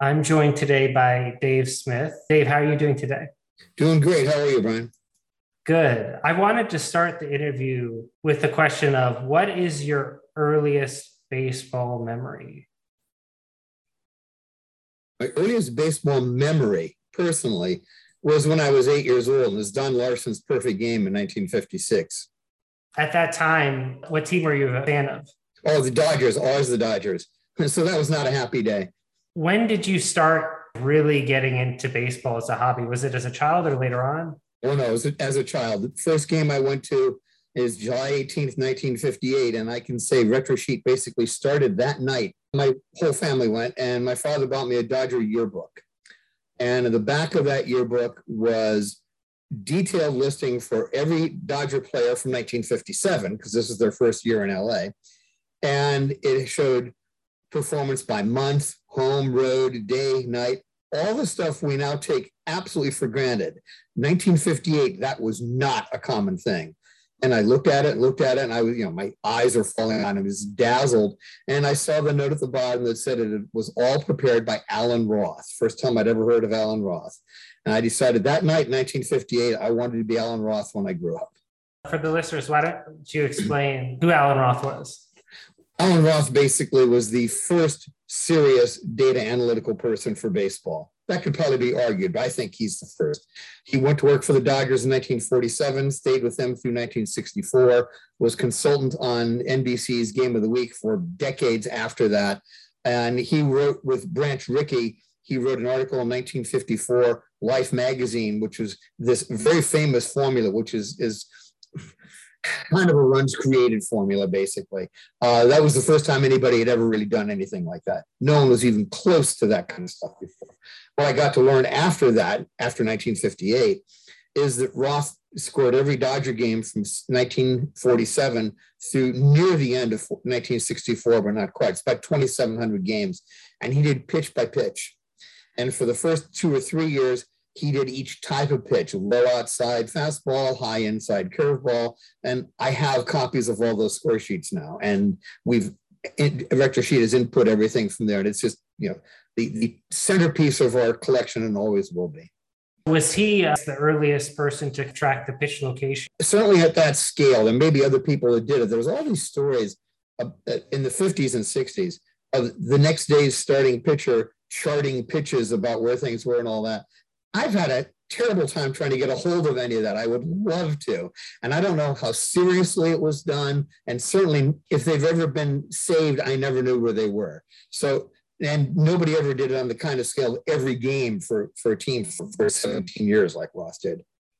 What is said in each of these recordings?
I'm joined today by Dave Smith. Dave, how are you doing today? Doing great. How are you, Brian? Good. I wanted to start the interview with the question of what is your earliest baseball memory? My earliest baseball memory, personally, was when I was 8 years old. And it was Don Larson's perfect game in 1956. At that time, what team were you a fan of? Oh, the Dodgers, always the Dodgers. So that was not a happy day. When did you start really getting into baseball as a hobby? Was it as a child or later on? Oh, no, as a child. The first game I went to is July 18th, 1958. And I can say Retro Sheet basically started that night. My whole family went, and my father bought me a Dodger yearbook. And in the back of that yearbook was detailed listing for every Dodger player from 1957, because this is their first year in LA. And it showed performance by month, home, road, day, night, all the stuff we now take absolutely for granted. 1958, that was not a common thing. And I looked at it, and I was, my eyes are falling on it. I was dazzled. And I saw the note at the bottom that said it was all prepared by Alan Roth. First time I'd ever heard of Alan Roth. And I decided that night, 1958, I wanted to be Alan Roth when I grew up. For the listeners, why don't you explain who Alan Roth was? Alan Roth basically was the first serious data analytical person for baseball. That could probably be argued, but I think he's the first. He went to work for the Dodgers in 1947, stayed with them through 1964, was consultant on NBC's Game of the Week for decades after that. And he wrote with Branch Rickey, he wrote an article in 1954, Life magazine, which was this very famous formula, which is kind of a runs created formula, basically. That was the first time anybody had ever really done anything like that. No one was even close to that kind of stuff before. What I got to learn after that, after 1958, is that Roth scored every Dodger game from 1947 through near the end of 1964, but not quite. It's about 2,700 games. And he did pitch by pitch. And for the first 2 or 3 years, he did each type of pitch, low outside fastball, high inside curveball. And I have copies of all those score sheets now. And Retro Sheet has input everything from there. And it's just, the centerpiece of our collection and always will be. Was he the earliest person to track the pitch location? Certainly at that scale. There may be other people that did it. There was all these stories in the 50s and 60s of the next day's starting pitcher charting pitches about where things were and all that. I've had a terrible time trying to get a hold of any of that. I would love to. And I don't know how seriously it was done. And certainly if they've ever been saved, I never knew where they were. So, and nobody ever did it on the kind of scale every game for a team for 17 years like Roth did.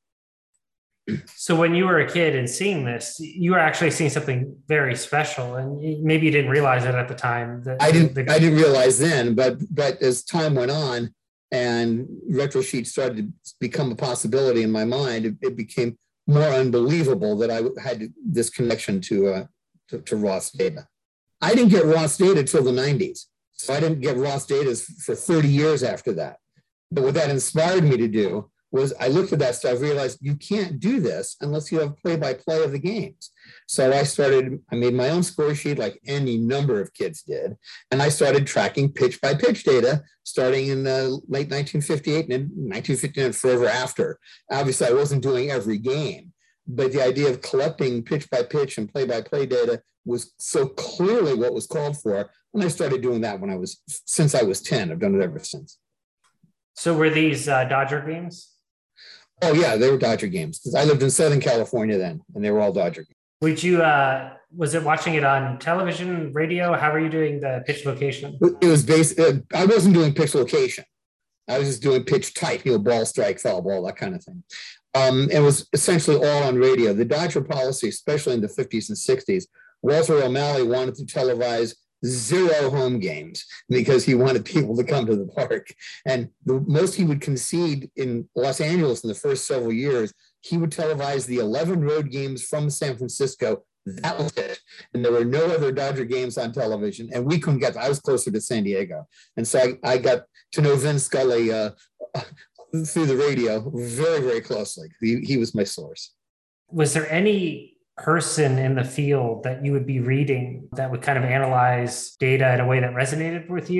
So when you were a kid and seeing this, you were actually seeing something very special, and maybe you didn't realize it at the time. I didn't realize then, but as time went on, and Retro Sheet started to become a possibility in my mind, it became more unbelievable that I had this connection to Roth's data. I didn't get Roth's data till the 90s. So I didn't get Roth's data for 30 years after that. But what that inspired me to do was I looked at that stuff, realized you can't do this unless you have play-by-play of the games. So I made my own score sheet like any number of kids did. And I started tracking pitch-by-pitch data starting in late 1958 and 1959 and forever after. Obviously, I wasn't doing every game, but the idea of collecting pitch-by-pitch and play-by-play data was so clearly what was called for. And I started doing that since I was 10. I've done it ever since. So were these Dodger games? Oh, yeah, they were Dodger games. Because I lived in Southern California then, and they were all Dodger games. Would you, was it watching it on television, radio? How were you doing the pitch location? It was I wasn't doing pitch location. I was just doing pitch type, ball strike, foul ball, that kind of thing. It was essentially all on radio. The Dodger policy, especially in the 50s and 60s, Walter O'Malley wanted to televise 0 home games because he wanted people to come to the park. And the most he would concede in Los Angeles in the first several years, he would televise the 11 road games from San Francisco. That was it. And there were no other Dodger games on television. And we couldn't I was closer to San Diego. And so I got to know Vin Scully through the radio very, very closely. He was my source. Was there any person in the field that you would be reading that would kind of analyze data in a way that resonated with you?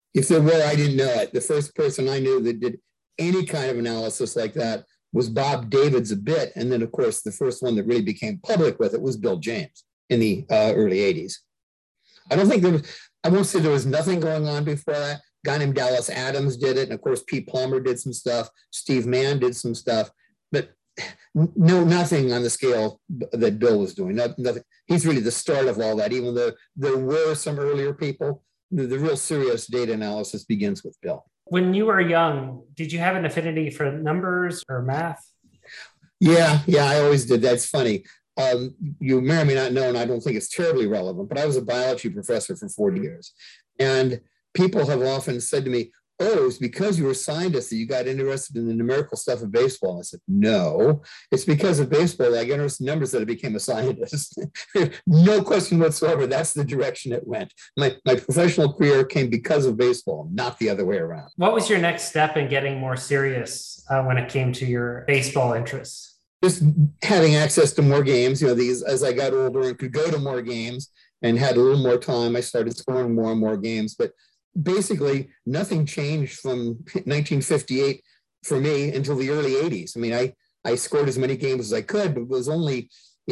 If there were, I didn't know it. The first person I knew that did any kind of analysis like that was Bob Davids a bit. And then, of course, the first one that really became public with it was Bill James in the early 80s. I don't think there was, I won't say there was nothing going on before that. A guy named Dallas Adams did it. And of course, Pete Palmer did some stuff. Steve Mann did some stuff. But no, nothing on the scale that Bill was doing. Nothing. He's really the start of all that, even though there were some earlier people. The real serious data analysis begins with Bill. When you were young, did you have an affinity for numbers or math? Yeah, I always did. That's funny. You may or may not know, and I don't think it's terribly relevant, but I was a biology professor for 40 years. And people have often said to me, oh, it's because you were a scientist that you got interested in the numerical stuff of baseball. I said, no, it's because of baseball that I got interested in numbers that I became a scientist. No question whatsoever. That's the direction it went. My professional career came because of baseball, not the other way around. What was your next step in getting more serious when it came to your baseball interests? Just having access to more games. These, as I got older and could go to more games and had a little more time, I started scoring more and more games. But basically, nothing changed from 1958 for me until the early 80s. I mean, I scored as many games as I could, but it was only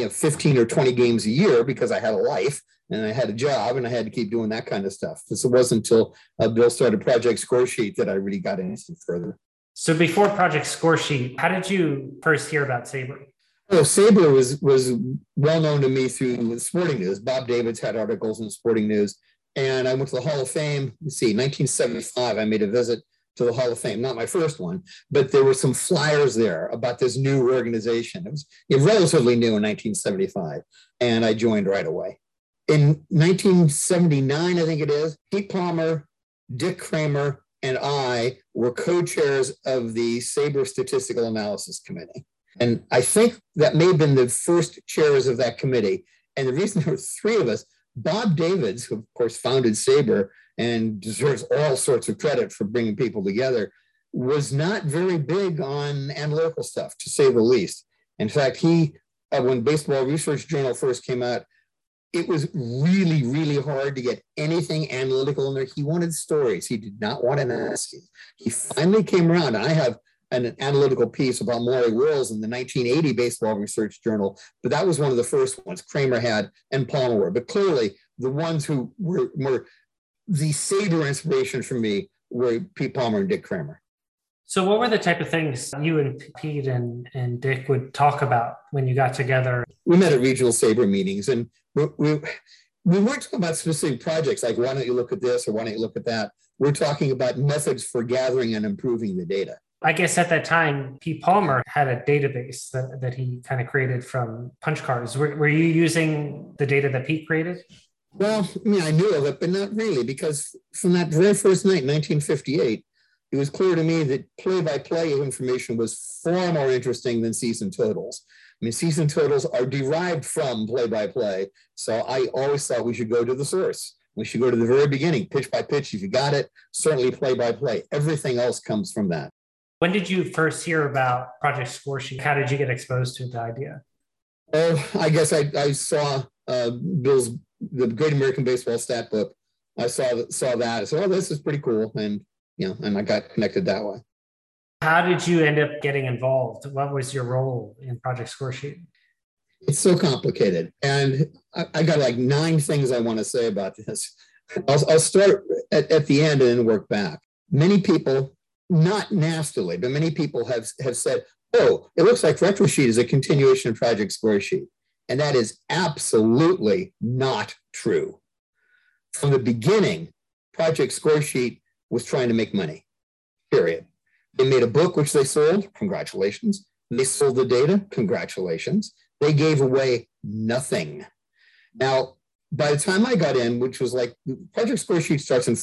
15 or 20 games a year because I had a life and I had a job and I had to keep doing that kind of stuff. So it wasn't until Bill started Project Scoresheet that I really got anything further. So before Project Scoresheet, how did you first hear about SABR? Well, SABR was well known to me through Sporting News. Bob Davids had articles in Sporting News. And I went to the Hall of Fame. Let's see, 1975, I made a visit to the Hall of Fame. Not my first one, but there were some flyers there about this new organization. It was relatively new in 1975, and I joined right away. In 1979, I think it is, Pete Palmer, Dick Kramer, and I were co-chairs of the SABR Statistical Analysis Committee. And I think that may have been the first chairs of that committee. And the reason there were three of us, Bob Davids, who of course founded SABR and deserves all sorts of credit for bringing people together, was not very big on analytical stuff, to say the least. In fact, he, when Baseball Research Journal first came out, it was really, really hard to get anything analytical in there. He wanted stories. He did not want analysis. He finally came around. I have an analytical piece about Maury Wills in the 1980 Baseball Research Journal, but that was one of the first ones Kramer had and Palmer were. But clearly, the ones who were the SABR inspiration for me were Pete Palmer and Dick Kramer. So what were the type of things you and Pete and Dick would talk about when you got together? We met at regional SABR meetings, and we weren't talking about specific projects like, why don't you look at this or why don't you look at that? We're talking about methods for gathering and improving the data. I guess at that time, Pete Palmer had a database that he kind of created from punch cards. Were you using the data that Pete created? Well, I mean, I knew of it, but not really, because from that very first night, 1958, it was clear to me that play-by-play information was far more interesting than season totals. I mean, season totals are derived from play-by-play, so I always thought we should go to the source. We should go to the very beginning, pitch by pitch. If you got it, certainly play-by-play. Everything else comes from that. When did you first hear about Project Scoresheet? How did you get exposed to the idea? Oh, I guess I saw Bill's the Great American Baseball Stat Book. I saw that. I said, oh, this is pretty cool, and I got connected that way. How did you end up getting involved? What was your role in Project Scoresheet? It's so complicated, and I got like 9 things I want to say about this. I'll start at the end and then work back. Many people, not nastily, but many people have said, oh, it looks like RetroSheet is a continuation of Project Scoresheet. And that is absolutely not true. From the beginning, Project Scoresheet was trying to make money, period. They made a book, which they sold, congratulations. They sold the data, congratulations. They gave away nothing. Now, by the time I got in, which was like, Project Scoresheet starts in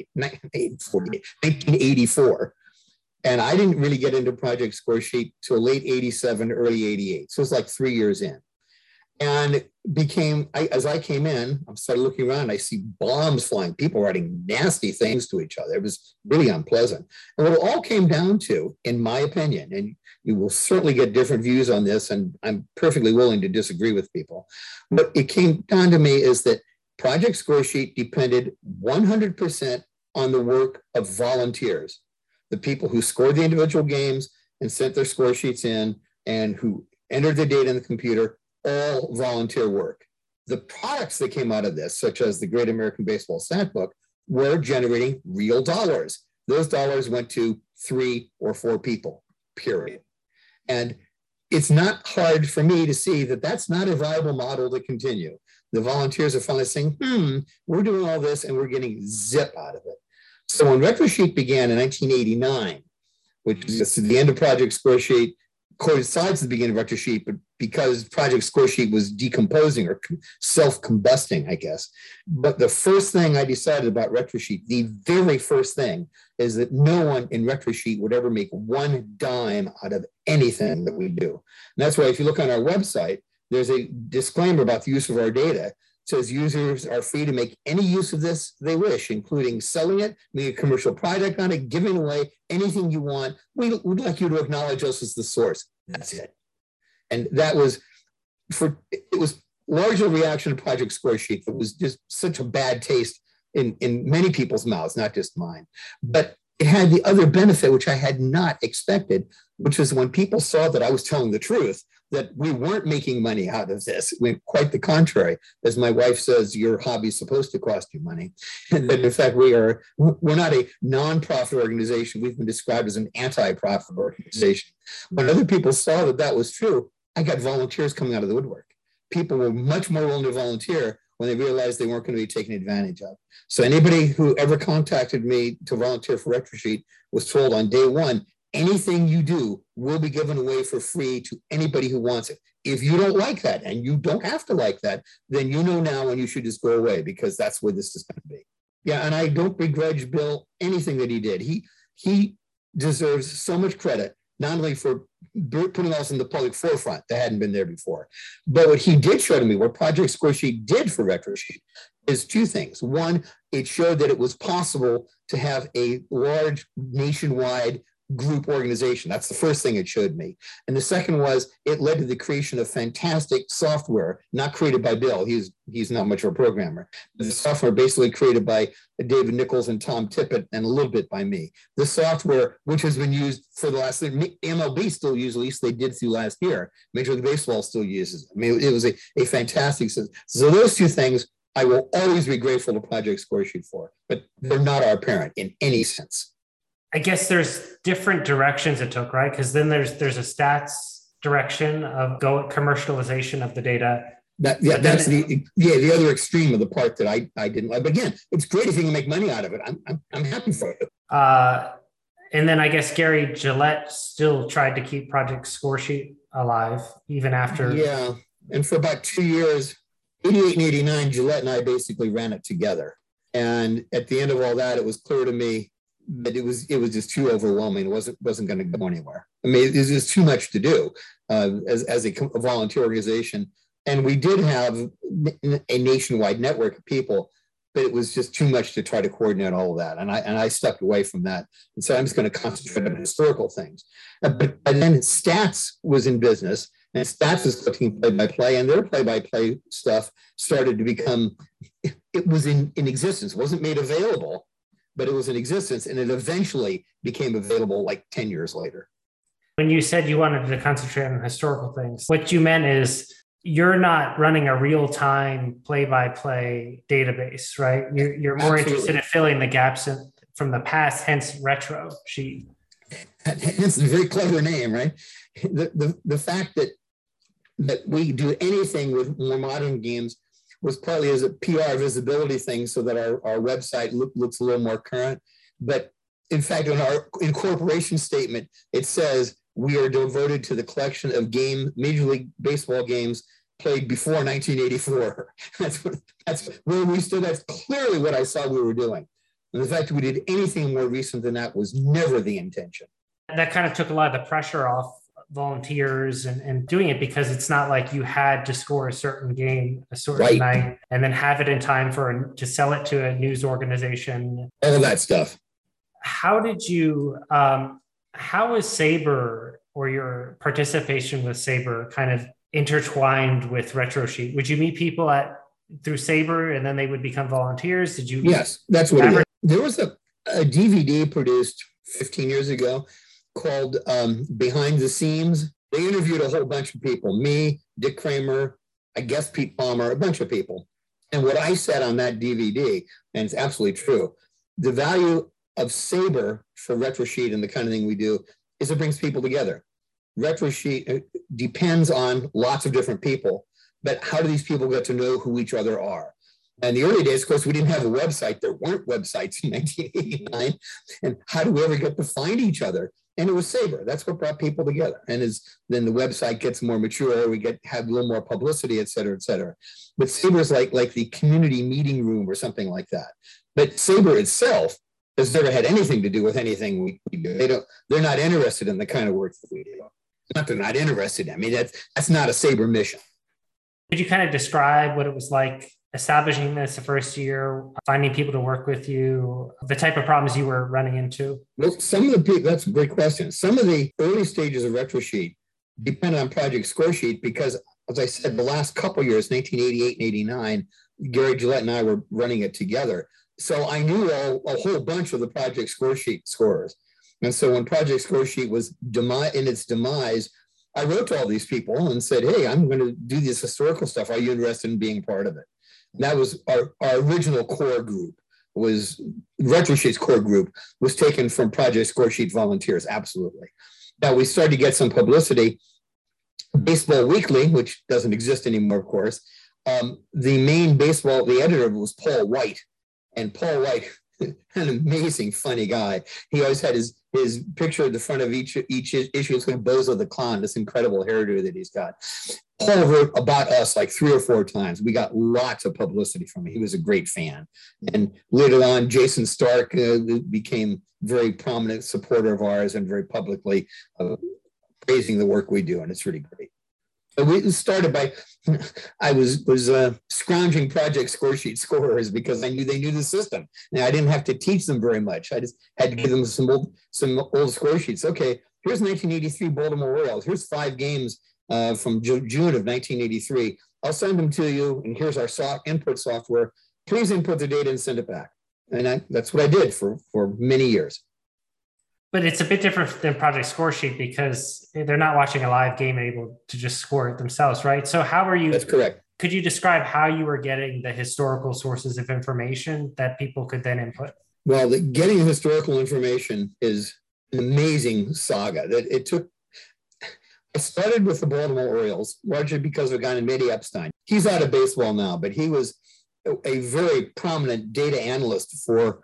1984. And I didn't really get into Project Scoresheet till late 87, early 88. So it's like 3 years in. And as I came in, I started looking around, I see bombs flying, people writing nasty things to each other. It was really unpleasant. And what it all came down to, in my opinion, and you will certainly get different views on this, and I'm perfectly willing to disagree with people, what it came down to me is that Project Scoresheet depended 100% on the work of volunteers, the people who scored the individual games and sent their score sheets in and who entered the data in the computer, all volunteer work. The products that came out of this, such as the Great American Baseball Stat Book, were generating real dollars. Those dollars went to 3 or 4 people, period. And it's not hard for me to see that that's not a viable model to continue. The volunteers are finally saying, we're doing all this and we're getting zip out of it. So when RetroSheet began in 1989, which is the end of Project Scoresheet, coincides with the beginning of RetroSheet, but because Project Scoresheet was decomposing or self-combusting, I guess. But the first thing I decided about RetroSheet, the very first thing, is that no one in RetroSheet would ever make one dime out of anything that we do. And that's why if you look on our website, there's a disclaimer about the use of our data. It says users are free to make any use of this they wish, including selling it, making a commercial product on it, giving away anything you want. We'd like you to acknowledge us as the source. That's it. And that was it was largely a reaction to Project Scoresheet. It was just such a bad taste in many people's mouths, not just mine. But it had the other benefit, which I had not expected, which is when people saw that I was telling the truth, that we weren't making money out of this. Quite the contrary. As my wife says, your hobby is supposed to cost you money. And that in fact, we're not a nonprofit organization. We've been described as an anti-profit organization. When other people saw that that was true, I got volunteers coming out of the woodwork. People were much more willing to volunteer when they realized they weren't going to be taken advantage of. So anybody who ever contacted me to volunteer for RetroSheet was told on day one, anything you do will be given away for free to anybody who wants it. If you don't like that, and you don't have to like that, then you know now when you should just go away, because that's where this is going to be. Yeah, and I don't begrudge Bill anything that he did. He deserves so much credit, not only for putting us in the public forefront that hadn't been there before, but what he did show to me, what Project Scoresheet did for RetroSheet, is 2 things. One, it showed that it was possible to have a large nationwide group organization. That's the first thing it showed me. And the second was it led to the creation of fantastic software, not created by Bill. He's not much of a programmer. The software basically created by David Nichols and Tom Tippett and a little bit by me. The software, which has been used for the last, MLB still uses, at least they did through last year. Major League Baseball still uses it. I mean, it was a fantastic system. So those 2 things I will always be grateful to Project Scoresheet for, but they're not our parent in any sense. I guess there's different directions it took, right? Because then there's a stats direction of commercialization of the data. That's the other extreme of the part that I didn't like. But again, it's great if you can make money out of it. I'm happy for it. And then I guess Gary Gillette still tried to keep Project Scoresheet alive even after. Yeah, and for about 2 years, 88 and 89, Gillette and I basically ran it together. And at the end of all that, it was clear to me that it was just too overwhelming. It wasn't going to go anywhere. I mean, it was just too much to do as a volunteer organization. And we did have a nationwide network of people, but it was just too much to try to coordinate all of that. And I stepped away from that. And so I'm just going to concentrate on historical things. But then Stats was in business, and Stats is looking play-by-play, and their play-by-play stuff started to become, it was in existence. It wasn't made available, but it was in existence, and it eventually became available like 10 years later. When you said you wanted to concentrate on historical things, what you meant is you're not running a real-time play-by-play database, right? You're more interested in filling the gaps from the past, hence RetroSheet. Hence a very clever name, right? The fact that we do anything with more modern games was partly as a PR visibility thing so that our website looks a little more current. But in fact, in our incorporation statement, it says we are devoted to the collection of Major League Baseball games played before 1984. That's where we stood. That's clearly what I saw we were doing. And the fact that we did anything more recent than that was never the intention. That kind of took a lot of the pressure off volunteers and doing it, because it's not like you had to score a certain game a certain night and then have it in time to sell it to a news organization. All of that stuff. How did you, how is Sabre, or your participation with Sabre, kind of intertwined with RetroSheet? Would you meet people through Sabre and then they would become volunteers? Did you? Yes, that's what it is. There was a DVD produced 15 years ago called Behind the Seams. They interviewed a whole bunch of people, me, Dick Kramer, I guess Pete Palmer, a bunch of people. And what I said on that DVD, and it's absolutely true, the value of Sabre for RetroSheet and the kind of thing we do is it brings people together. RetroSheet depends on lots of different people, but how do these people get to know who each other are? And the early days, of course, we didn't have a website. There weren't websites in 1989. And how do we ever get to find each other? And it was Sabre. That's what brought people together. And as then the website gets more mature, we have a little more publicity, et cetera, et cetera. But Sabre is like the community meeting room or something like that. But Sabre itself has never had anything to do with anything we do. They're not interested in the kind of work that we do. Not they're not interested. I mean, that's not a Sabre mission. Could you kind of describe what it was like establishing this the first year, finding people to work with you, the type of problems you were running into? Well, some of the people, that's a great question. Some of the early stages of RetroSheet depend on Project Scoresheet because, as I said, the last couple of years, 1988 and 89, Gary Gillette and I were running it together. So I knew a whole bunch of the Project Scoresheet scorers. And so when Project Scoresheet was in its demise, I wrote to all these people and said, hey, I'm going to do this historical stuff. Are you interested in being part of it? And that was our original core group. Was RetroSheet's core group was taken from Project Scoresheet volunteers, absolutely. Now we started to get some publicity. Baseball Weekly, which doesn't exist anymore, of course, the editor was Paul White. And Paul White, an amazing, funny guy. He always had his picture at the front of each issue. It's like Bozo the Clown, this incredible hairdo that he's got. Paul wrote about us like 3 or 4 times. We got lots of publicity from him. He was a great fan. And later on, Jason Stark became very prominent supporter of ours and very publicly praising the work we do. And it's really great. We started by, I was scrounging Project Scoresheet scorers because I knew they knew the system. Now I didn't have to teach them very much. I just had to give them some old score sheets. Okay, here's 1983 Baltimore Orioles. Here's 5 games from June of 1983. I'll send them to you, and here's our input software. Please input the data and send it back. And that's what I did for many years. But it's a bit different than Project Scoresheet because they're not watching a live game and able to just score it themselves, right? So how are you? That's correct. Could you describe how you were getting the historical sources of information that people could then input? Well, getting historical information is an amazing saga. I started with the Baltimore Orioles, largely because of a guy named Eddie Epstein. He's out of baseball now, but he was a very prominent data analyst in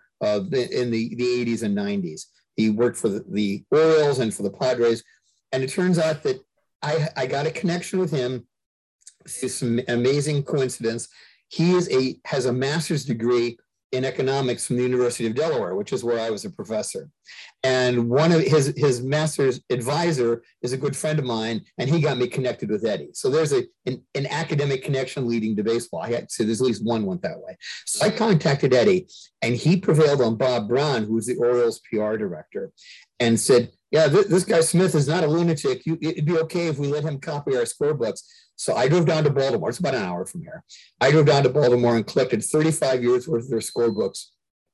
the 80s and 90s. He worked for the Orioles and for the Padres. And it turns out that I got a connection with him through some amazing coincidence. He has a master's degree in economics from the University of Delaware, which is where I was a professor. And one of his master's advisor is a good friend of mine, and he got me connected with Eddie. So there's an academic connection leading to baseball. I had to say there's at least one went that way. So I contacted Eddie, and he prevailed on Bob Brown, who was the Orioles PR director, and said, yeah, this guy Smith is not a lunatic. It'd be okay if we let him copy our scorebooks. So I drove down to Baltimore. It's about an hour from here. I drove down to Baltimore and collected 35 years worth of their scorebooks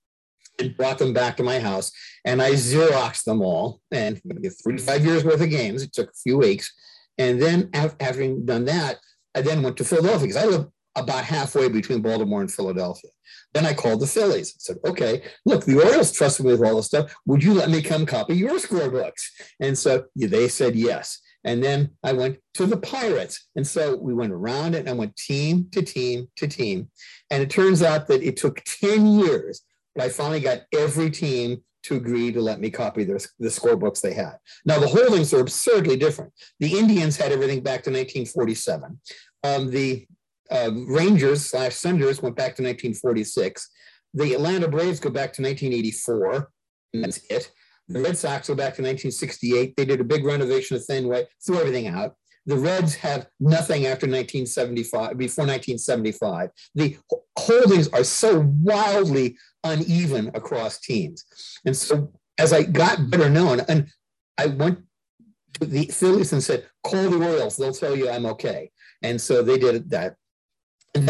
and brought them back to my house. And I Xeroxed them all and 35 years worth of games. It took a few weeks. And then having done that, I then went to Philadelphia because I live about halfway between Baltimore and Philadelphia. Then I called the Phillies and said, okay, look, the Orioles trusted me with all this stuff. Would you let me come copy your scorebooks? And so they said yes. And then I went to the Pirates. And so we went around it and I went team to team to team. And it turns out that it took 10 years, but I finally got every team to agree to let me copy the scorebooks they had. Now, the holdings are absurdly different. The Indians had everything back to 1947. The Rangers / Senators went back to 1946. The Atlanta Braves go back to 1984, and that's it. The Red Sox go back to 1968. They did a big renovation of Fenway, threw everything out. The Reds have nothing after 1975, before 1975. The holdings are so wildly uneven across teams. And so as I got better known, and I went to the Phillies and said, call the Orioles, they'll tell you I'm okay. And so they did that. And then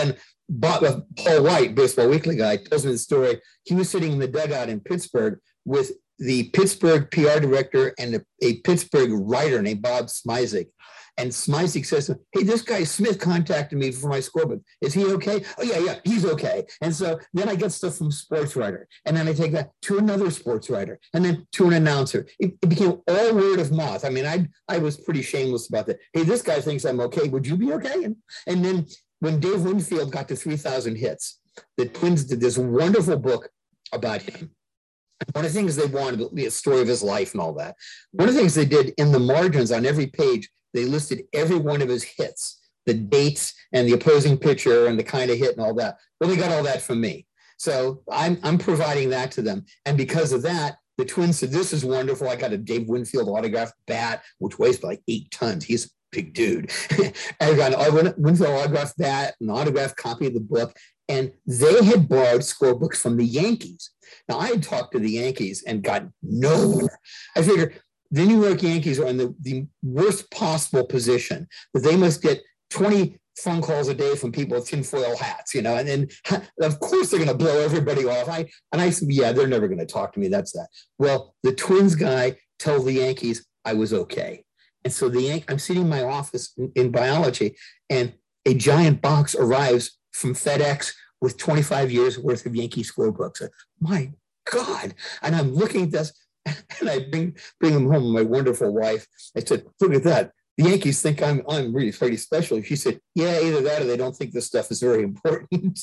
Paul White, Baseball Weekly guy, tells me the story. He was sitting in the dugout in Pittsburgh with the Pittsburgh PR director and a Pittsburgh writer named Bob Smizik. And Smizik says, hey, this guy Smith contacted me for my scorebook. Is he okay? Oh, yeah, he's okay. And so then I get stuff from sports writer. And then I take that to another sports writer and then to an announcer. It became all word of mouth. I mean, I was pretty shameless about that. Hey, this guy thinks I'm okay. Would you be okay? And then when Dave Winfield got to 3,000 hits, the Twins did this wonderful book about him. One of the things they wanted to be a story of his life and all that. One of the things they did in the margins on every page, they listed every one of his hits, the dates and the opposing pitcher and the kind of hit and all that. Well, they got all that from me. So I'm providing that to them. And because of that, the Twins said, this is wonderful. I got a Dave Winfield autographed bat, which weighs like 8 tons. He's a big dude. I got an Winfield autographed bat, an autographed copy of the book. And they had borrowed scorebooks from the Yankees. Now, I had talked to the Yankees and got nowhere. I figured the New York Yankees are in the worst possible position, that they must get 20 phone calls a day from people with tinfoil hats, and then of course they're going to blow everybody off. I said, yeah, they're never going to talk to me. That's that. Well, the Twins guy told the Yankees I was okay. And so I'm sitting in my office in biology, and a giant box arrives from FedEx with 25 years worth of Yankee scorebooks. My God. And I'm looking at this, and I bring them home with my wonderful wife. I said, look at that. The Yankees think I'm really pretty special. She said, yeah, either that or they don't think this stuff is very important.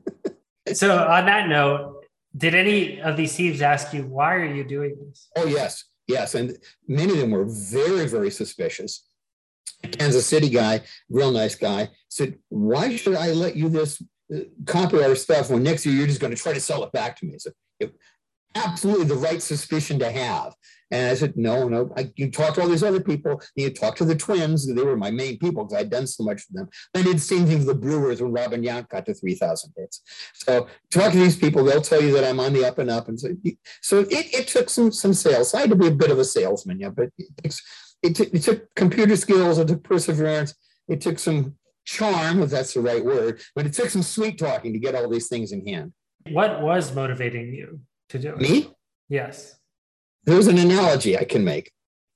So on that note, did any of these teams ask you, why are you doing this? Oh, yes. And many of them were very, very suspicious. A Kansas City guy, real nice guy, said, why should I let you copy our stuff when next year you're just going to try to sell it back to me? So absolutely the right suspicion to have. And I said, no, you talk to all these other people. You talk to the Twins. They were my main people because I'd done so much for them. I did the same thing with the Brewers when Robin Yount got to 3,000 hits. So talk to these people. They'll tell you that I'm on the up and up. And so it took some sales. I had to be a bit of a salesman, but it took computer skills. It took perseverance. It took some charm, if that's the right word. But it took some sweet talking to get all these things in hand. What was motivating you to do it? Me? Yes. There's an analogy I can make.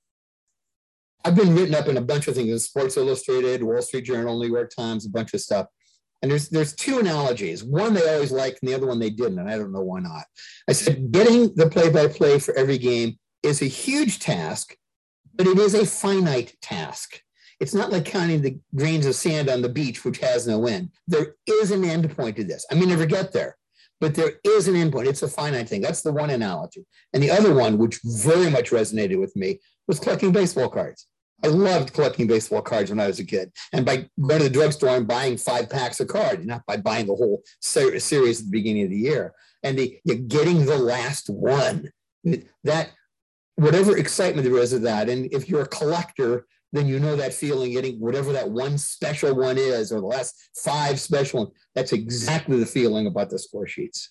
I've been written up in a bunch of things in Sports Illustrated, Wall Street Journal, New York Times, a bunch of stuff. And there's 2 analogies. One they always liked and the other one they didn't, and I don't know why not. I said, getting the play-by-play for every game is a huge task, but it is a finite task. It's not like counting the grains of sand on the beach, which has no end. There is an end point to this. I may never get there, but there is an end point. It's a finite thing. That's the one analogy. And the other one, which very much resonated with me, was collecting baseball cards. I loved collecting baseball cards when I was a kid. And by going to the drugstore and buying 5 packs of cards, not by buying the whole series at the beginning of the year. And you're getting the last one. That, whatever excitement there is of that. And if you're a collector, then you know that feeling, getting whatever that one special one is, or the last 5 special ones. That's exactly the feeling about the score sheets.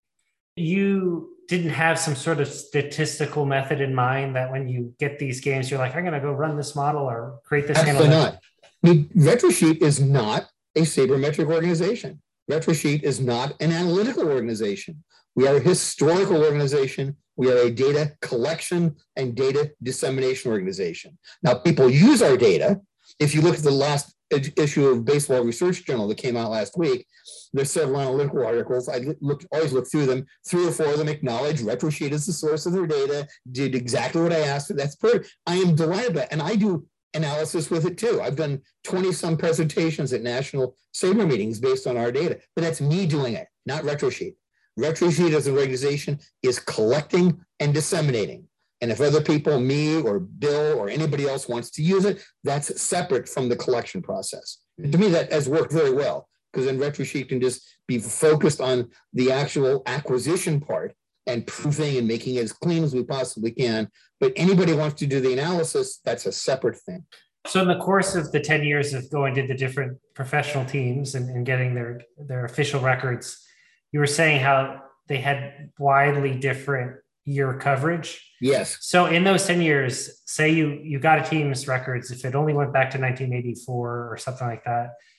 You didn't have some sort of statistical method in mind that when you get these games, you're like, I'm going to go run this model or create this. Absolutely not. RetroSheet is not a sabermetric organization. RetroSheet is not an analytical organization. We are a historical organization. We are a data collection and data dissemination organization. Now, people use our data. If you look at the last issue of Baseball Research Journal that came out last week, there's several analytical articles. I always look through them. 3 or 4 of them acknowledge RetroSheet is the source of their data, did exactly what I asked for. That's perfect. I am delighted by it. And I do analysis with it too. I've done 20-some presentations at national SABR meetings based on our data, but that's me doing it, not RetroSheet. RetroSheet as an organization is collecting and disseminating. And if other people, me or Bill or anybody else wants to use it, that's separate from the collection process. And to me, that has worked very well, because then RetroSheet can just be focused on the actual acquisition part and proofing and making it as clean as we possibly can. But anybody wants to do the analysis, that's a separate thing. So in the course of the 10 years of going to the different professional teams and getting their official records, you were saying how they had widely different year coverage. Yes. So in those 10 years, say you got a team's records, if it only went back to 1984 or something like that,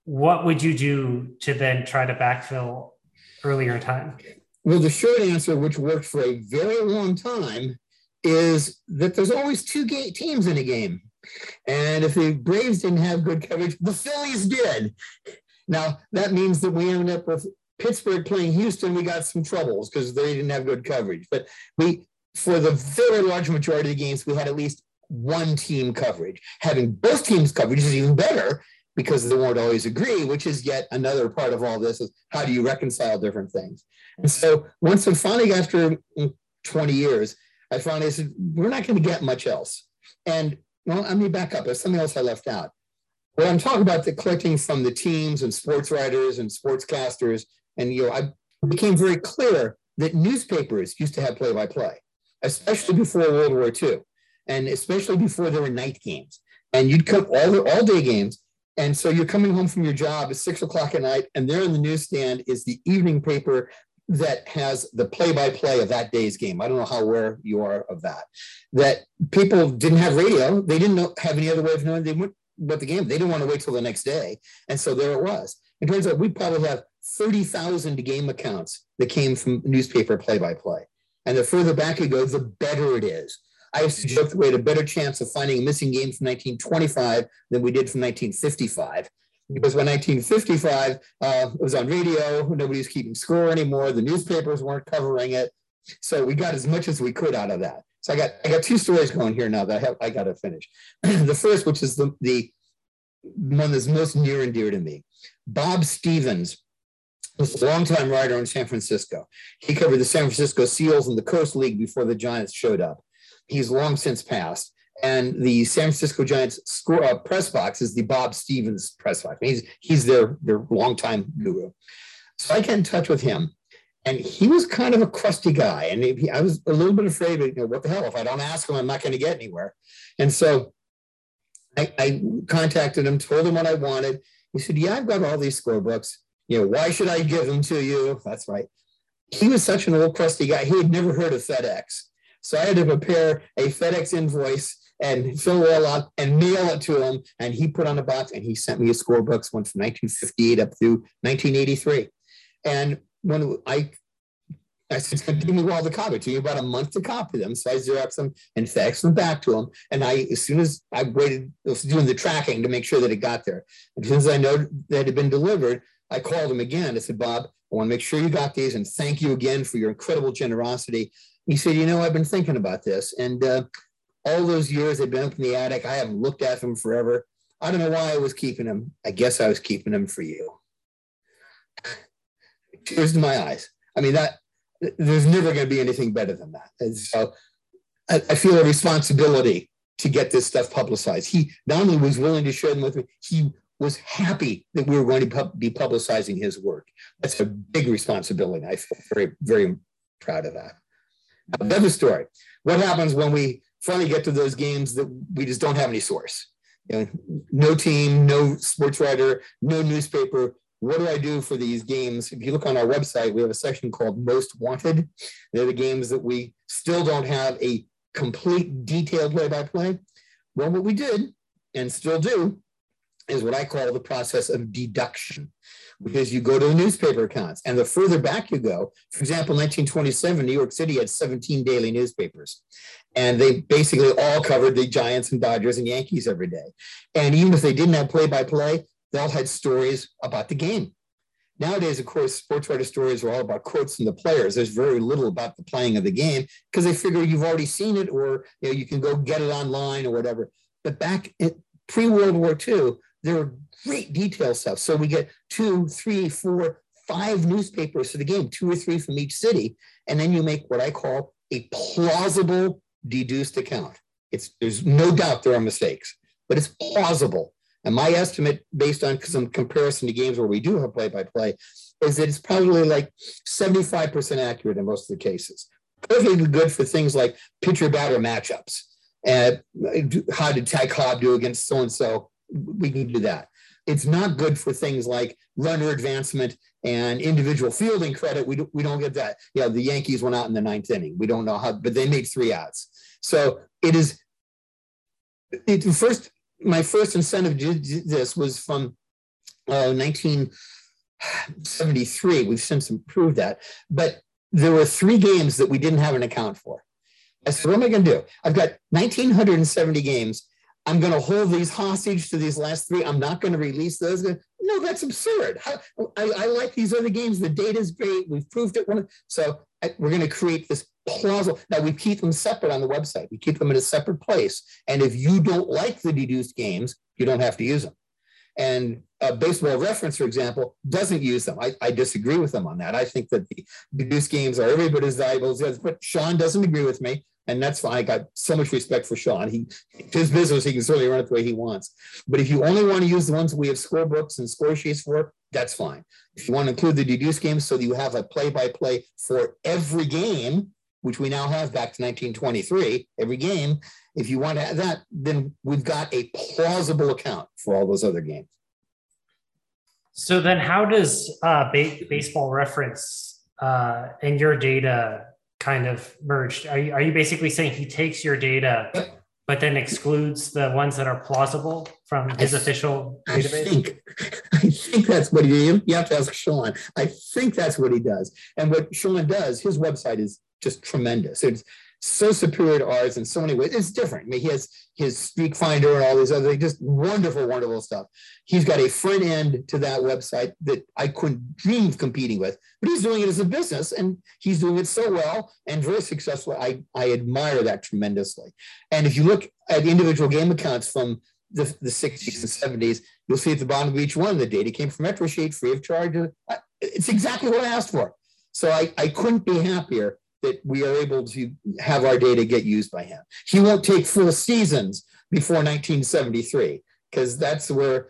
what would you do to then try to backfill earlier time? Well, the short answer, which worked for a very long time, is that there's always two teams in a game. And if the Braves didn't have good coverage, the Phillies did. Now, that means that we ended up with Pittsburgh playing Houston. We got some troubles because they didn't have good coverage. But for the very large majority of the games, we had at least one team coverage. Having both teams coverage is even better because they won't always agree, which is yet another part of all this, is how do you reconcile different things? And so once I finally, after 20 years, I finally said, we're not going to get much else. And well, let me back up. There's something else I left out. When I'm talking about the collecting from the teams and sports writers and sportscasters, and I became very clear that newspapers used to have play-by-play, especially before World War II, and especially before there were night games. And you'd come all day games. And so you're coming home from your job at 6 o'clock at night, and there in the newsstand is the evening paper that has the play-by-play of that day's game. I don't know how aware you are of that. That people didn't have radio. They didn't have any other way of knowing they went what the game. They didn't want to wait till the next day. And so there it was. It turns out we probably have 30,000 game accounts that came from newspaper play-by-play. And the further back you go, the better it is. I used to joke that we had a better chance of finding a missing game from 1925 than we did from 1955. Because when 1955 it was on radio, nobody was keeping score anymore. The newspapers weren't covering it. So we got as much as we could out of that. So I got two stories going here now that I got to finish. The first, which is the one that's most near and dear to me. Bob Stevens was a longtime writer in San Francisco. He covered the San Francisco Seals and the Coast League before the Giants showed up. He's long since passed. And the San Francisco Giants press box is the Bob Stevens press box. He's their longtime guru. So I get in touch with him. And he was kind of a crusty guy. And I was a little bit afraid of, what the hell, if I don't ask him, I'm not going to get anywhere. And so I contacted him, told him what I wanted. He said, yeah, I've got all these scorebooks. Why should I give them to you? That's right. He was such an old crusty guy. He had never heard of FedEx. So I had to prepare a FedEx invoice and fill it all out and mail it to him. And he put on a box and he sent me his scorebooks, one from 1958 up through 1983. And when I said, give me all the copy. It took me about a month to copy them. So I Xeroxed them and faxed them back to him. And as soon as I waited, I was doing the tracking to make sure that it got there. And as soon as I know that it had been delivered, I called him again. I said, Bob, I want to make sure you got these and thank you again for your incredible generosity. He said, I've been thinking about this. And all those years they've been up in the attic. I haven't looked at them forever. I don't know why I was keeping them. I guess I was keeping them for you. Tears to my eyes. I mean, there's never going to be anything better than that. And so I feel a responsibility to get this stuff publicized. He not only was willing to share them with me, he was happy that we were going to be publicizing his work. That's a big responsibility. I feel very, very proud of that. Another story. What happens when we finally get to those games that we just don't have any source? No team, no sports writer, no newspaper. What do I do for these games? If you look on our website, we have a section called Most Wanted. They're the games that we still don't have a complete detailed play-by-play. Well, what we did and still do is what I call the process of deduction, because you go to the newspaper accounts, and the further back you go, for example, 1927, New York City had 17 daily newspapers, and they basically all covered the Giants and Dodgers and Yankees every day. And even if they didn't have play-by-play, they all had stories about the game. Nowadays, of course, sports writer stories are all about quotes from the players. There's very little about the playing of the game because they figure you've already seen it, or you can go get it online or whatever. But back in pre-World War II, there were great detail stuff. So we get 2, 3, 4, 5 newspapers for the game, 2 or 3 from each city. And then you make what I call a plausible deduced account. There's no doubt there are mistakes, but it's plausible. And my estimate, based on some comparison to games where we do have play-by-play, is that it's probably like 75% accurate in most of the cases. Perfectly good for things like pitcher-batter matchups. And how did Ty Cobb do against so-and-so? We can do that. It's not good for things like runner advancement and individual fielding credit. We don't get that. The Yankees went out in the 9th inning. We don't know how, but they made 3 outs. So my first incentive to do this was from 1973. We've since improved that. But there were 3 games that we didn't have an account for. I said, what am I going to do? I've got 1,970 games. I'm going to hold these hostage to these last 3. I'm not going to release those. No, that's absurd. I like these other games. The data is great. We've proved it. So we're going to create this plausible. Now, we keep them separate on the website. We keep them in a separate place. And if you don't like the deduced games, you don't have to use them. And Baseball Reference, for example, doesn't use them. I disagree with them on that. I think that the deduced games are every bit as valuable as the others, but Sean doesn't agree with me, and that's fine. I got so much respect for Sean. His business, he can certainly run it the way he wants. But if you only want to use the ones we have score books and score sheets for, that's fine. If you want to include the deduced games so that you have a play-by-play for every game, which we now have back to 1923, every game, if you want to have that, then we've got a plausible account for all those other games. So then how does Baseball Reference and your data kind of merged? Are you basically saying he takes your data, but then excludes the ones that are plausible from his official database? I think that's what he did. You have to ask Sean. I think that's what he does. And what Sean does, his website is just tremendous. It's so superior to ours in so many ways. It's different. I mean, he has his Streak Finder and all these other things, just wonderful, wonderful stuff. He's got a front end to that website that I couldn't dream of competing with, but he's doing it as a business and he's doing it so well and very successfully. I admire that tremendously. And if you look at individual game accounts from the 60s and 70s, you'll see at the bottom of each one, the data came from Metrosheet free of charge. It's exactly what I asked for. So I couldn't be happier that we are able to have our data get used by him. He won't take full seasons before 1973, because that's where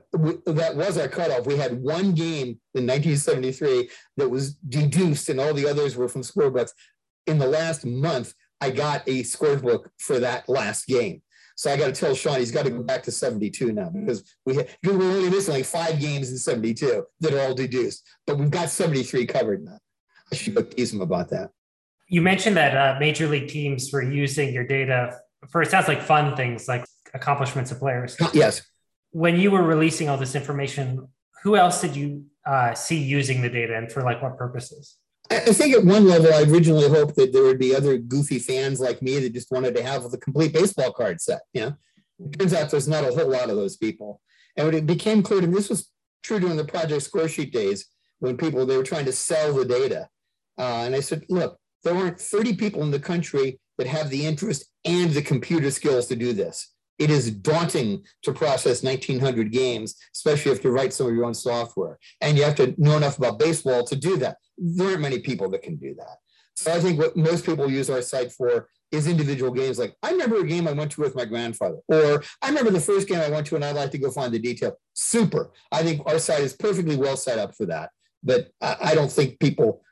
that was our cutoff. We had one game in 1973 that was deduced and all the others were from scorebooks. In the last month, I got a scorebook for that last game. So I got to tell Sean, he's got to go back to 72 now, because we're only missing like 5 games in 72 that are all deduced, but we've got 73 covered now. I should go tease him about that. You mentioned that major league teams were using your data for, it sounds like, fun things like accomplishments of players. Yes. When you were releasing all this information, who else did you see using the data and for like what purposes? I think at one level, I originally hoped that there would be other goofy fans like me that just wanted to have the complete baseball card set. You know, it turns out there's not a whole lot of those people. And when it became clear, and this was true during the Project Scoresheet days, when they were trying to sell the data. And I said, look, there aren't 30 people in the country that have the interest and the computer skills to do this. It is daunting to process 1,900 games, especially if you write some of your own software. And you have to know enough about baseball to do that. There aren't many people that can do that. So I think what most people use our site for is individual games. Like, I remember a game I went to with my grandfather, or I remember the first game I went to and I'd like to go find the detail. Super. I think our site is perfectly well set up for that. But I don't think people...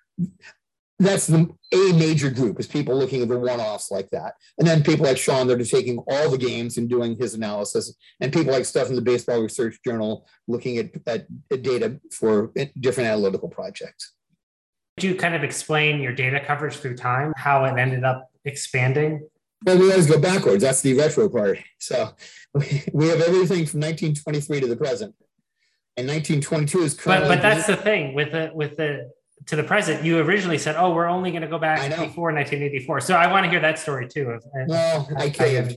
That's a major group, is people looking at the one-offs like that. And then people like Sean that are taking all the games and doing his analysis, and people like stuff in the Baseball Research Journal looking at data for different analytical projects. Could you kind of explain your data coverage through time, how it ended up expanding? Well, we always go backwards. That's the retro part. So we have everything from 1923 to the present. And 1922 is currently... But that's the thing with the to the present. You originally said, "Oh, we're only going to go back before 1984." So I want to hear that story too. Well, I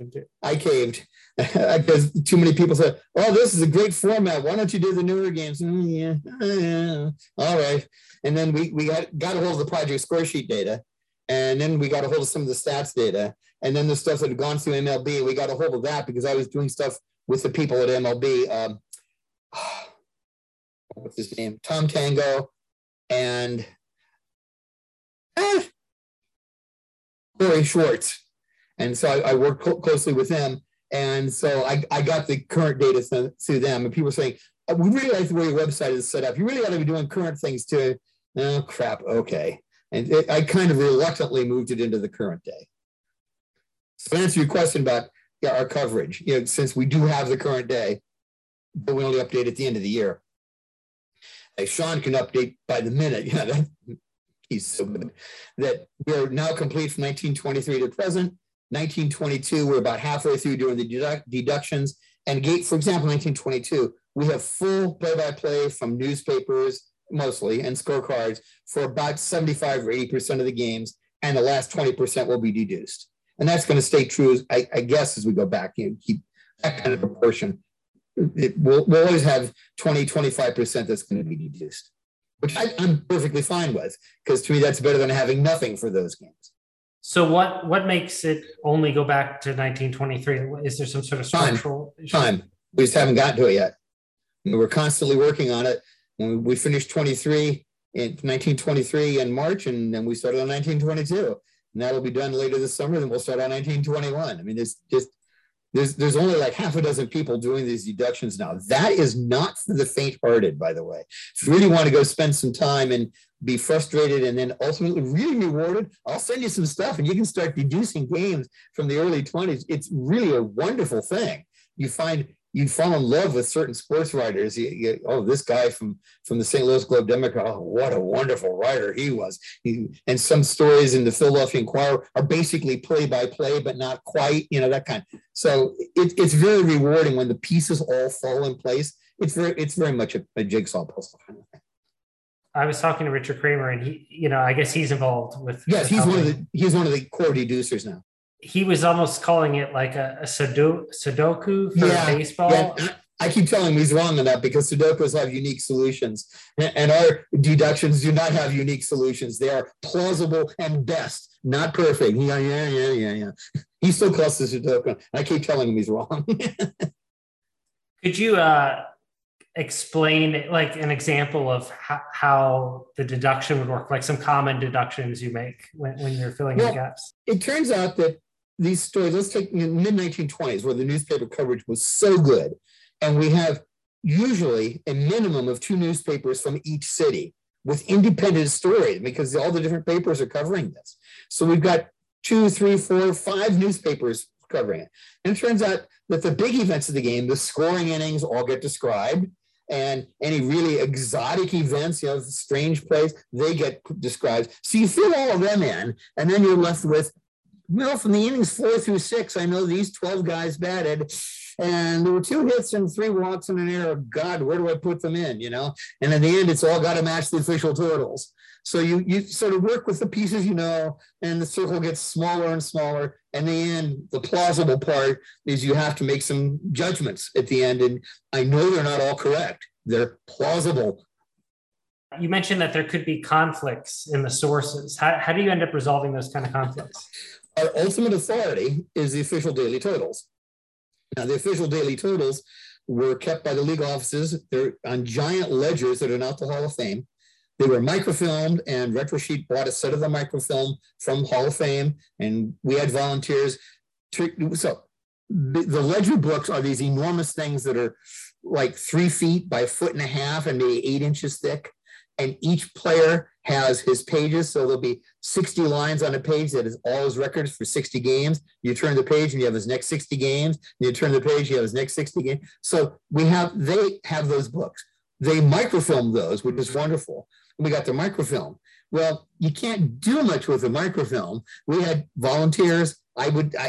caved because too many people said, "Oh, this is a great format. Why don't you do the newer games?" Yeah. All right. And then we got a hold of the Project Scoresheet data, and then we got a hold of some of the stats data, and then the stuff that had gone through MLB. We got a hold of that because I was doing stuff with the people at MLB. What's his name? Tom Tango. And Corey Schwartz. And so I worked closely with them. And so I got the current data through them. And people were saying, we really like the way your website is set up. You really ought to be doing current things too. Oh, crap. Okay. And I kind of reluctantly moved it into the current day. So to answer your question about our coverage, since we do have the current day, but we only update at the end of the year. Like Sean can update by the minute. He's so good. That we're now complete from 1923 to present. 1922, we're about halfway through doing the deductions. And for example, 1922, we have full play-by-play from newspapers mostly and scorecards for about 75 or 80% of the games, and the last 20% will be deduced. And that's going to stay true, I guess, as we go back. Keep that kind of proportion. We'll always have 20, 25% that's going to be deduced, which I'm perfectly fine with, because to me, that's better than having nothing for those games. So what makes it only go back to 1923? Is there some sort of structural time? We just haven't gotten to it yet. We're constantly working on it. When we finished 23 in 1923 in March, and then we started on 1922. And that'll be done later this summer, then we'll start on 1921. I mean, there's only like half a dozen people doing these deductions now. That is not for the faint-hearted, by the way. If you really want to go spend some time and be frustrated and then ultimately really rewarded, I'll send you some stuff and you can start deducing games from the early 20s. It's really a wonderful thing. You fall in love with certain sports writers. Oh, this guy from the St. Louis Globe-Democrat, oh, what a wonderful writer he was. And some stories in the Philadelphia Inquirer are basically play-by-play, but not quite, that kind. So it's very rewarding when the pieces all fall in place. It's very much a jigsaw puzzle kind of thing. I was talking to Richard Kramer, and he, I guess he's involved with. Yes, he's one of the core deducers now. He was almost calling it like a Sudoku for baseball. Yeah. I keep telling him he's wrong on that, because Sudokus have unique solutions, and our deductions do not have unique solutions. They are plausible and best, not perfect. Yeah. He still calls the Sudoku. I keep telling him he's wrong. Could you explain like an example of how the deduction would work, like some common deductions you make when you're filling in the gaps? It turns out that these stories, let's take mid-1920s, where the newspaper coverage was so good, and we have usually a minimum of 2 newspapers from each city with independent stories, because all the different papers are covering this. So we've got 2, 3, 4, 5 newspapers covering it. And it turns out that the big events of the game, the scoring innings, all get described, and any really exotic events, strange plays, they get described. So you fill all of them in, and then you're left with, from the innings 4 through 6, I know these 12 guys batted, and there were 2 hits and 3 walks and an error. God, where do I put them in? And in the end, it's all got to match the official totals. So you sort of work with the pieces, and the circle gets smaller and smaller. And in the end, the plausible part is you have to make some judgments at the end. And I know they're not all correct. They're plausible. You mentioned that there could be conflicts in the sources. How do you end up resolving those kind of conflicts? Our ultimate authority is the official daily totals. Now, the official daily totals were kept by the league offices. They're on giant ledgers that are not the Hall of Fame. They were microfilmed, and Retrosheet bought a set of the microfilm from Hall of Fame, and we had volunteers. So the ledger books are these enormous things that are like 3 feet by 1.5 feet and maybe 8 inches thick. And each player has his pages. So there'll be 60 lines on a page that is all his records for 60 games. You turn the page and you have his next 60 games. And you turn the page, you have his next 60 games. So they have those books. They microfilm those, which is wonderful. We got the microfilm. Well, you can't do much with the microfilm. We had volunteers. I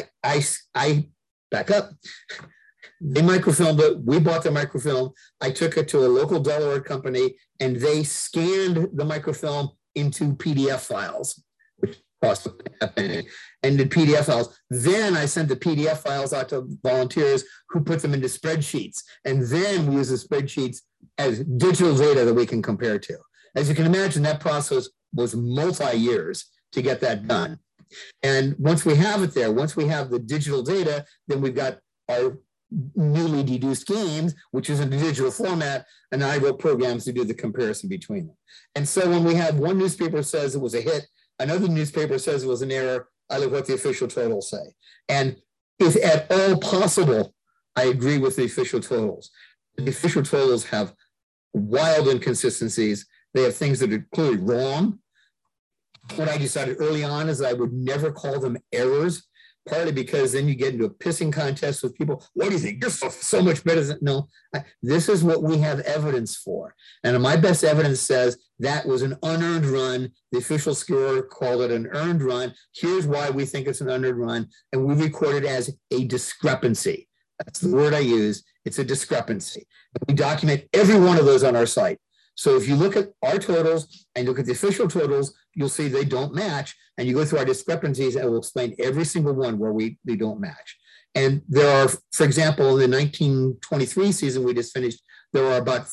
back up. They microfilmed it. We bought the microfilm. I took it to a local Delaware company, and they scanned the microfilm into PDF files, which cost a penny, and the PDF files. Then I sent the PDF files out to volunteers who put them into spreadsheets, and then we use the spreadsheets as digital data that we can compare to. As you can imagine, that process was multi-years to get that done. And once we have it there, once we have the digital data, then we've got our newly deduced games, which is in the digital format, and I wrote programs to do the comparison between them. And so when we have one newspaper says it was a hit, another newspaper says it was an error, I look what the official totals say. And if at all possible, I agree with the official totals. The official totals have wild inconsistencies. They have things that are clearly wrong. What I decided early on is I would never call them errors, partly because then you get into a pissing contest with people. What do you think? You're so much better than, no. This is what we have evidence for. And my best evidence says that was an unearned run. The official scorer called it an earned run. Here's why we think it's an unearned run. And we record it as a discrepancy. That's the word I use. It's a discrepancy. We document every one of those on our site. So if you look at our totals and look at the official totals, you'll see they don't match. And you go through our discrepancies and we'll explain every single one where they don't match. And there are, for example, in the 1923 season we just finished, there are about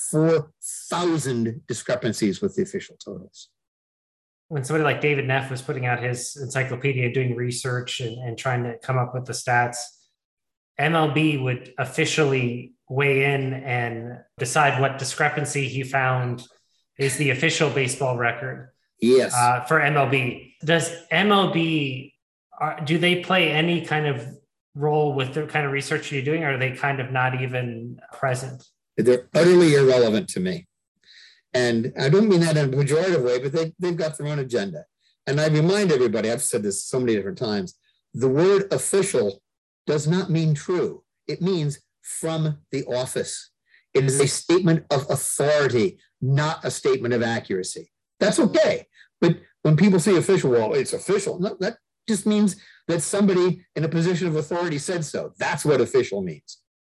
4,000 discrepancies with the official totals. When somebody like David Neff was putting out his encyclopedia, doing research and trying to come up with the stats, MLB would officially weigh in and decide what discrepancy he found is the official baseball record. Yes. For MLB. Does MLB, do they play any kind of role with the kind of research you're doing, or are they kind of not even present? They're utterly irrelevant to me. And I don't mean that in a pejorative way, but they've got their own agenda. And I remind everybody, I've said this so many different times, the word official does not mean true. It means from the office. It is a statement of authority, not a statement of accuracy. That's okay. But when people say official, well, it's official. No, that just means that somebody in a position of authority said so. That's what official means.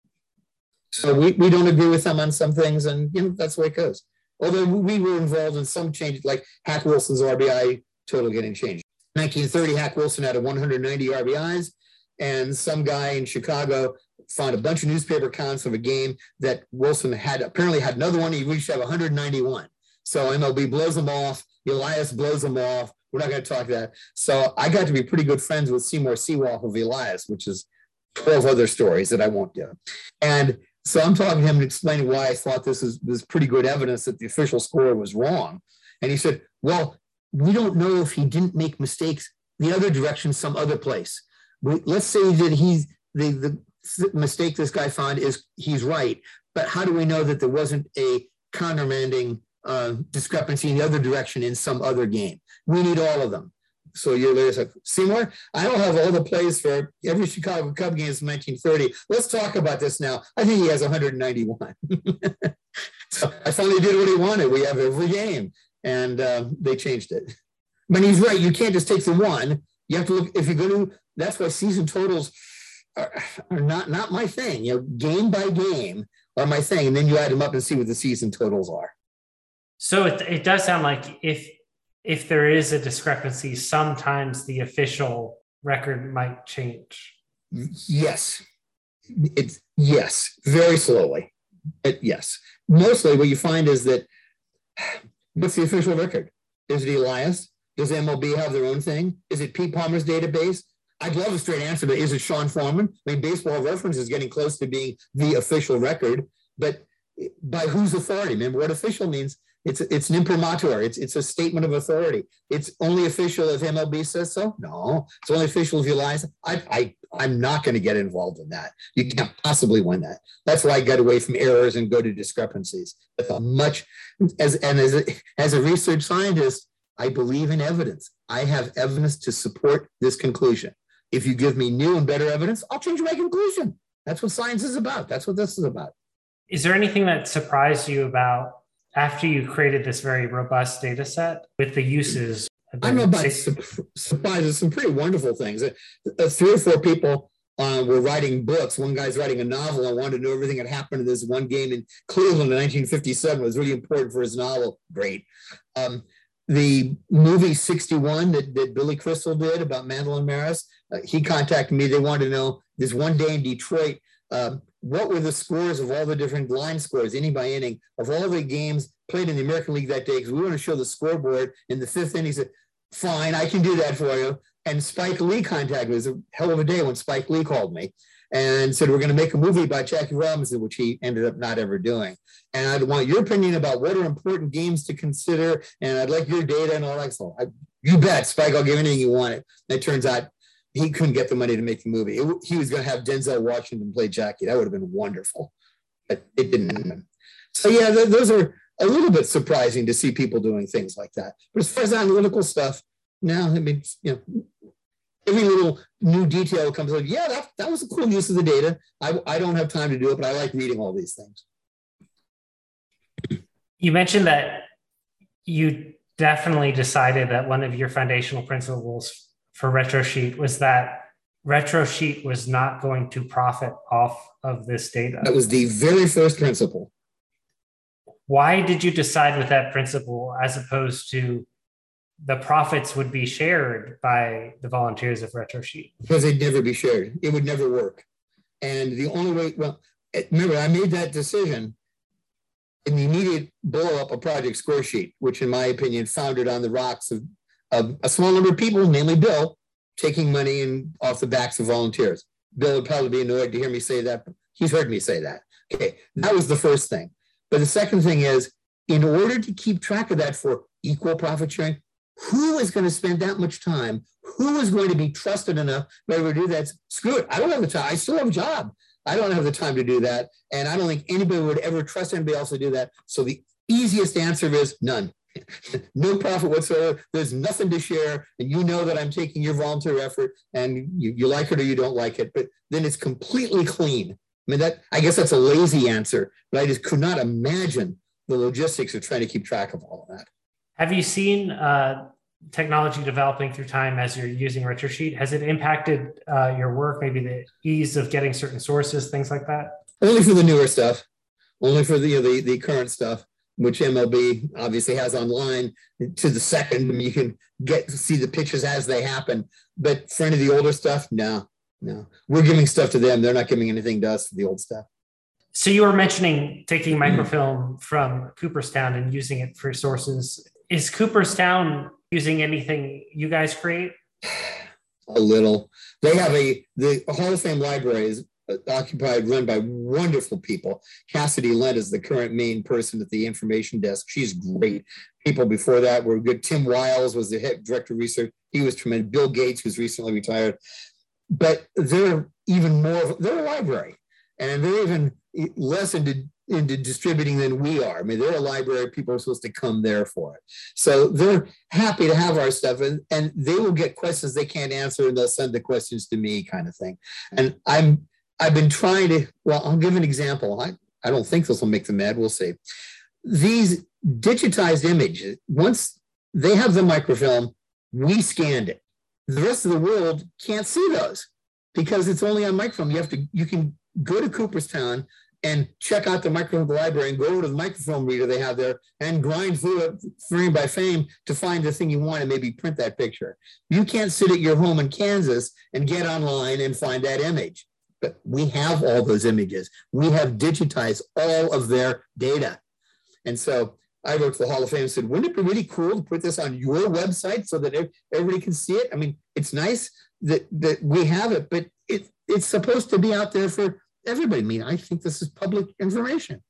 So we don't agree with them on some things, and that's the way it goes. Although we were involved in some changes, like Hack Wilson's RBI total getting changed. In 1930, Hack Wilson had 190 RBIs, and some guy in Chicago found a bunch of newspaper accounts of a game that Wilson apparently had another one. He reached out 191. So MLB blows them off. Elias blows them off. We're not going to talk that. So I got to be pretty good friends with Seymour Seawolf of Elias, which is 12 other stories that I won't do. And so I'm talking to him and explaining why I thought this was pretty good evidence that the official score was wrong. And he said, well, we don't know if he didn't make mistakes the other direction, some other place. Let's say that the mistake this guy found is he's right, but how do we know that there wasn't a countermanding discrepancy in the other direction in some other game? We need all of them. So you're there, like, Seymour, I don't have all the plays for every Chicago Cub game since 1930. Let's talk about this now. I think he has 191. So I finally did what he wanted. We have every game, and they changed it. But he's right. You can't just take the one. You have to look, if you're going to, that's why season totals are not my thing. Game by game are my thing. And then you add them up and see what the season totals are. So it does sound like if there is a discrepancy, sometimes the official record might change. Yes. Yes, very slowly. But yes. Mostly what you find is that, what's the official record? Is it Elias? Does MLB have their own thing? Is it Pete Palmer's database? I'd love a straight answer, but is it Sean Foreman? I mean, Baseball Reference is getting close to being the official record, but by whose authority? Remember what official means? It's an imprimatur. It's a statement of authority. It's only official if MLB says so? No, it's only official if Elias. I'm not going to get involved in that. You can't possibly win that. That's why I got away from errors and go to discrepancies. As a research scientist, I believe in evidence. I have evidence to support this conclusion. If you give me new and better evidence, I'll change my conclusion. That's what science is about. That's what this is about. Is there anything that surprised you about after you created this very robust data set with the uses? I don't know about surprises, some pretty wonderful things. 3 or 4 people were writing books. One guy's writing a novel. I wanted to know everything that happened in this one game in Cleveland in 1957. It was really important for his novel. Great. The movie 61 that Billy Crystal did about Mantle and Maris, he contacted me. They wanted to know this one day in Detroit, what were the scores of all the different line scores, inning by inning, of all the games played in the American League that day? Because we want to show the scoreboard in the 5th inning. He said, fine, I can do that for you. And Spike Lee contacted me. It was a hell of a day when Spike Lee called me and said, we're going to make a movie about Jackie Robinson, which he ended up not ever doing. And I'd want your opinion about what are important games to consider. And I'd like your data and all that stuff. You bet, Spike, I'll give anything you want. And it turns out he couldn't get the money to make the movie. He was going to have Denzel Washington play Jackie. That would have been wonderful, but it didn't happen. So yeah, those are a little bit surprising to see people doing things like that. But as far as analytical stuff, now, I mean, every little new detail comes up. Yeah, that was a cool use of the data. I don't have time to do it, but I like reading all these things. You mentioned that you definitely decided that one of your foundational principles for RetroSheet was that RetroSheet was not going to profit off of this data. That was the very first principle. Why did you decide with that principle as opposed to the profits would be shared by the volunteers of RetroSheet? Because they'd never be shared. It would never work. And the only way, well, remember, I made that decision in the immediate blow up of Project Scoresheet, which in my opinion founded on the rocks of a small number of people, namely Bill, taking money off the backs of volunteers. Bill would probably be annoyed to hear me say that, but he's heard me say that. Okay, that was the first thing. But the second thing is, in order to keep track of that for equal profit sharing, who is going to spend that much time? Who is going to be trusted enough to be able to do that? Screw it. I don't have the time. I still have a job. I don't have the time to do that. And I don't think anybody would ever trust anybody else to do that. So the easiest answer is none. No profit whatsoever. There's nothing to share. And you know that I'm taking your volunteer effort and you like it or you don't like it. But then it's completely clean. I mean, I guess that's a lazy answer, but I just could not imagine the logistics of trying to keep track of all of that. Have you seen technology developing through time as you're using RetroSheet? Has it impacted your work, maybe the ease of getting certain sources, things like that? Only for the newer stuff, only for the current stuff, which MLB obviously has online to the second. I mean, you can see the pitches as they happen. But for any of the older stuff, no. We're giving stuff to them. They're not giving anything to us for the old stuff. So you were mentioning taking microfilm from Cooperstown and using it for sources. Is Cooperstown using anything you guys create? A little. They have the Hall of Fame library is run by wonderful people. Cassidy Lent is the current main person at the information desk. She's great. People before that were good. Tim Wiles was the head director of research. He was tremendous. Bill Gates, who's recently retired. But they're even more, they're a library. And they're even less into distributing than we are. I mean, they're a library. People are supposed to come there for it. So they're happy to have our stuff, and they will get questions they can't answer, and they'll send the questions to me, kind of thing. And I've been trying to, well, I'll give an example. I don't think this will make them mad. We'll see. These digitized images, once they have the microfilm, we scanned it. The rest of the world can't see those because it's only on microfilm. You can go to Cooperstown and check out the microfilm of the library and go over to the microfilm reader they have there and grind through it frame by frame to find the thing you want and maybe print that picture. You can't sit at your home in Kansas and get online and find that image. But we have all those images. We have digitized all of their data. And so I wrote to the Hall of Fame and said, wouldn't it be really cool to put this on your website so that everybody can see it? I mean, it's nice that we have it, but it's supposed to be out there for everybody. I mean, I think this is public information.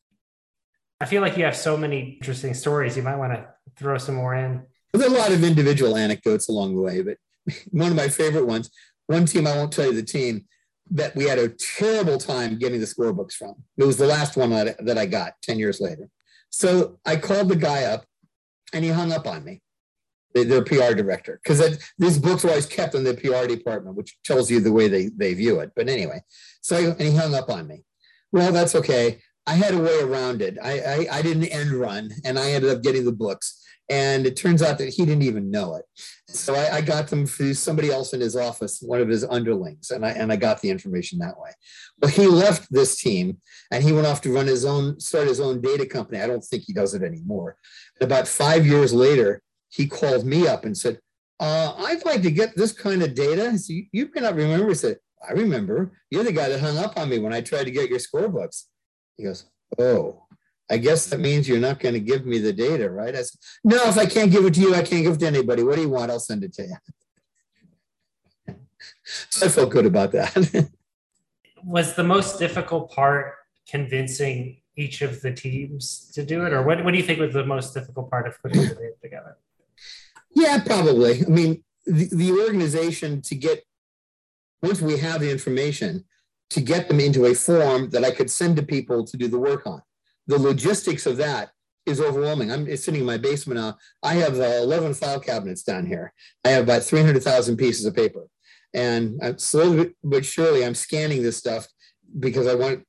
I feel like you have so many interesting stories. You might want to throw some more in. There are a lot of individual anecdotes along the way, but one of my favorite ones, one team, I won't tell you the team, that we had a terrible time getting the scorebooks from. It was the last one that I got 10 years later. So I called the guy up and he hung up on me, their PR director, because these books are always kept in the PR department, which tells you the way they view it. But anyway, and he hung up on me. Well, that's okay. I had a way around it. I did an end run and I ended up getting the books. And it turns out that he didn't even know it. So I got them through somebody else in his office, one of his underlings, and I got the information that way. Well, he left this team and he went off to start his own data company. I don't think he does it anymore. And about 5 years later, he called me up and said, I'd like to get this kind of data. So you may not remember. I said, I remember. You're the guy that hung up on me when I tried to get your scorebooks. He goes, oh. I guess that means you're not going to give me the data, right? I said, no, if I can't give it to you, I can't give it to anybody. What do you want? I'll send it to you. So I felt good about that. Was the most difficult part convincing each of the teams to do it? Or what do you think was the most difficult part of putting the data together? Yeah, probably. I mean, the organization once we have the information, to get them into a form that I could send to people to do the work on. The logistics of that is overwhelming. I'm sitting in my basement now. I have 11 file cabinets down here. I have about 300,000 pieces of paper. And slowly but surely, I'm scanning this stuff because I want